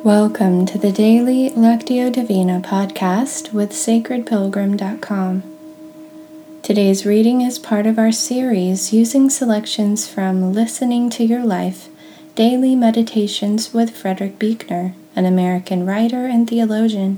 Welcome to the Daily Lectio Divina podcast with sacredpilgrim.com. Today's reading is part of our series using selections from Listening to Your Life, Daily Meditations with Frederick Buechner, an American writer and theologian.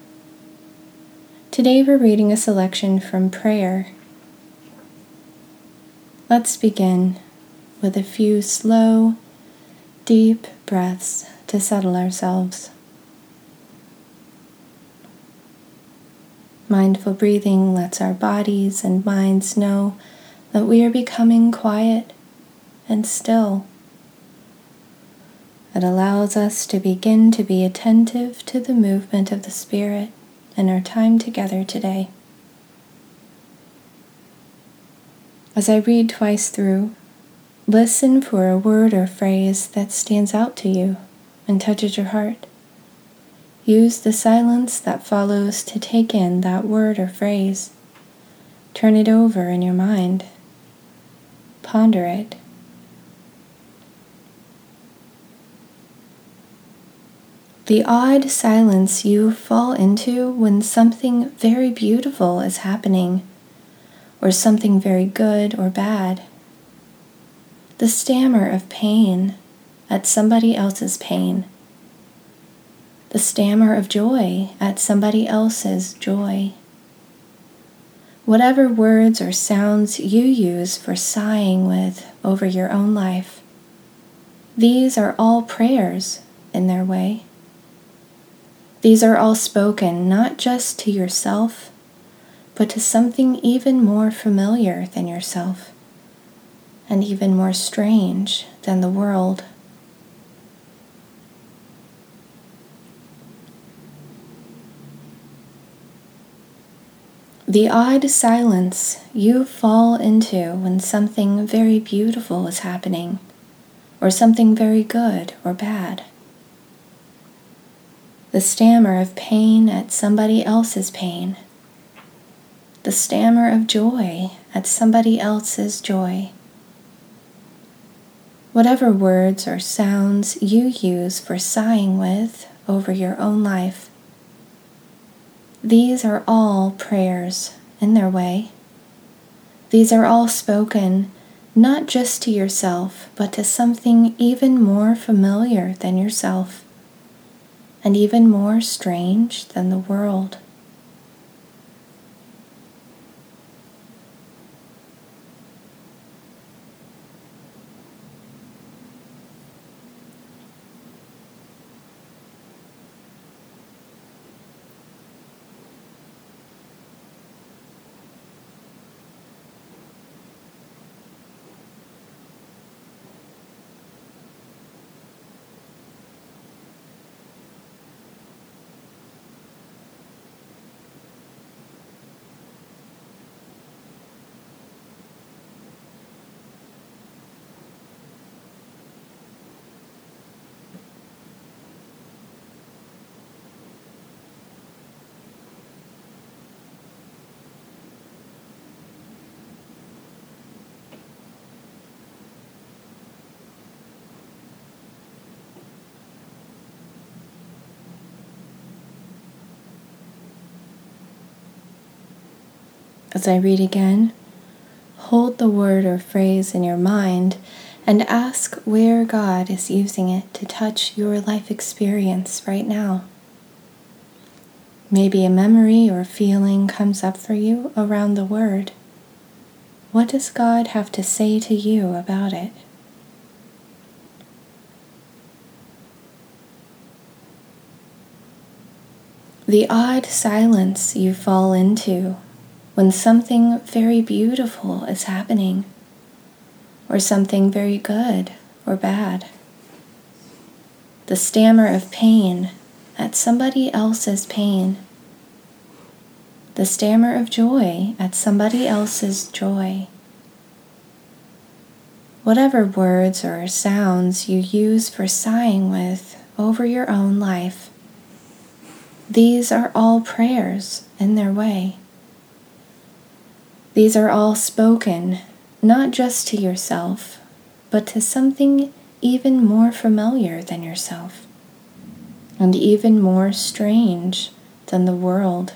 Today we're reading a selection from Prayer. Let's begin with a few slow, deep breaths to settle ourselves. Mindful breathing lets our bodies and minds know that we are becoming quiet and still. It allows us to begin to be attentive to the movement of the Spirit in our time together today. As I read twice through, listen for a word or phrase that stands out to you and touches your heart. Use the silence that follows to take in that word or phrase. Turn it over in your mind. Ponder it. The odd silence you fall into when something very beautiful is happening, or something very good or bad. The stammer of pain at somebody else's pain. The stammer of joy at somebody else's joy. Whatever words or sounds you use for sighing with over your own life, these are all prayers in their way. These are all spoken not just to yourself, but to something even more familiar than yourself, and even more strange than the world. The odd silence you fall into when something very beautiful is happening, or something very good or bad. The stammer of pain at somebody else's pain. The stammer of joy at somebody else's joy. Whatever words or sounds you use for sighing with over your own life, these are all prayers in their way. These are all spoken not just to yourself, but to something even more familiar than yourself, and even more strange than the world. As I read again, hold the word or phrase in your mind and ask where God is using it to touch your life experience right now. Maybe a memory or feeling comes up for you around the word. What does God have to say to you about it? The odd silence you fall into when something very beautiful is happening, or something very good or bad. The stammer of pain at somebody else's pain. The stammer of joy at somebody else's joy. Whatever words or sounds you use for sighing with over your own life, these are all prayers in their way. These are all spoken not just to yourself, but to something even more familiar than yourself, and even more strange than the world.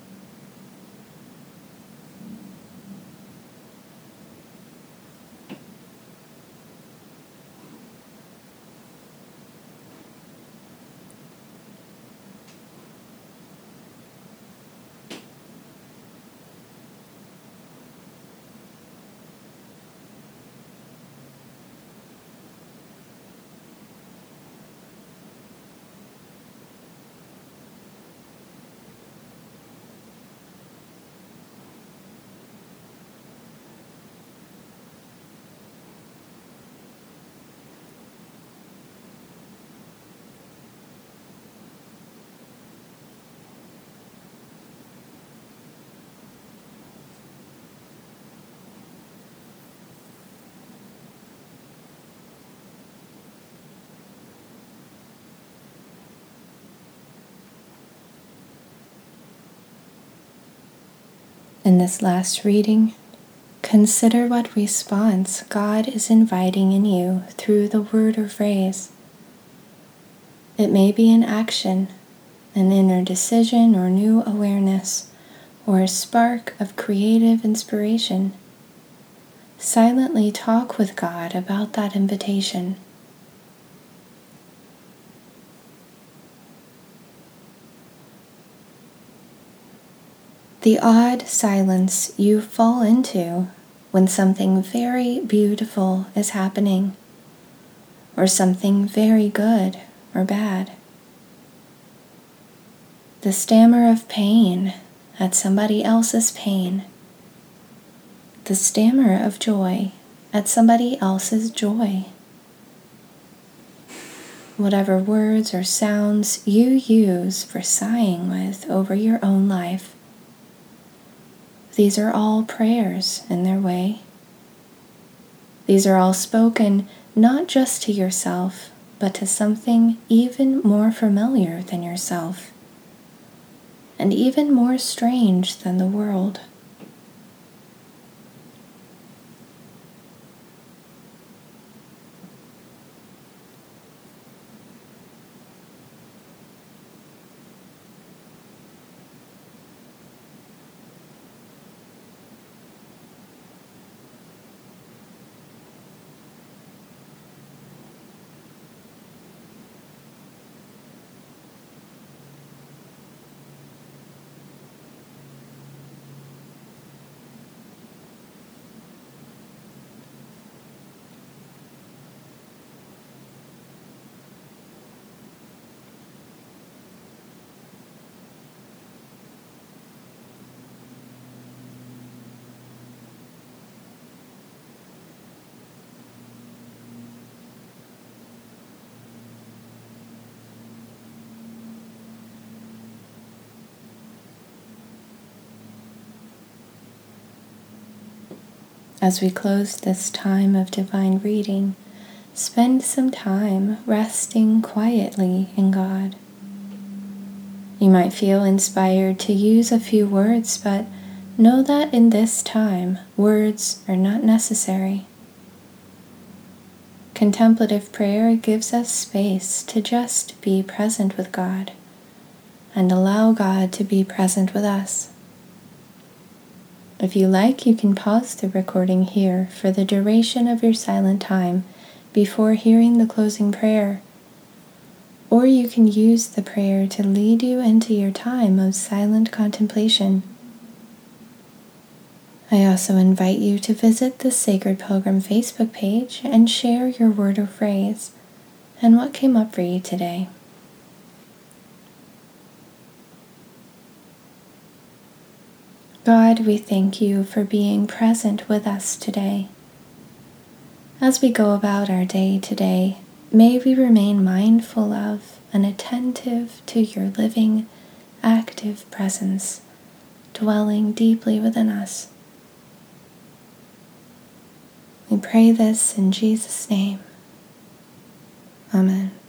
In this last reading, consider what response God is inviting in you through the word or phrase. It may be an action, an inner decision or new awareness, or a spark of creative inspiration. Silently talk with God about that invitation. The odd silence you fall into when something very beautiful is happening, or something very good or bad. The stammer of pain at somebody else's pain. The stammer of joy at somebody else's joy. Whatever words or sounds you use for sighing with over your own life. These are all prayers in their way. These are all spoken not just to yourself, but to something even more familiar than yourself, and even more strange than the world. As we close this time of divine reading, spend some time resting quietly in God. You might feel inspired to use a few words, but know that in this time, words are not necessary. Contemplative prayer gives us space to just be present with God and allow God to be present with us. If you like, you can pause the recording here for the duration of your silent time before hearing the closing prayer, or you can use the prayer to lead you into your time of silent contemplation. I also invite you to visit the Sacred Pilgrim Facebook page and share your word or phrase and what came up for you today. God, we thank you for being present with us today. As we go about our day today, may we remain mindful of and attentive to your living, active presence, dwelling deeply within us. We pray this in Jesus' name. Amen.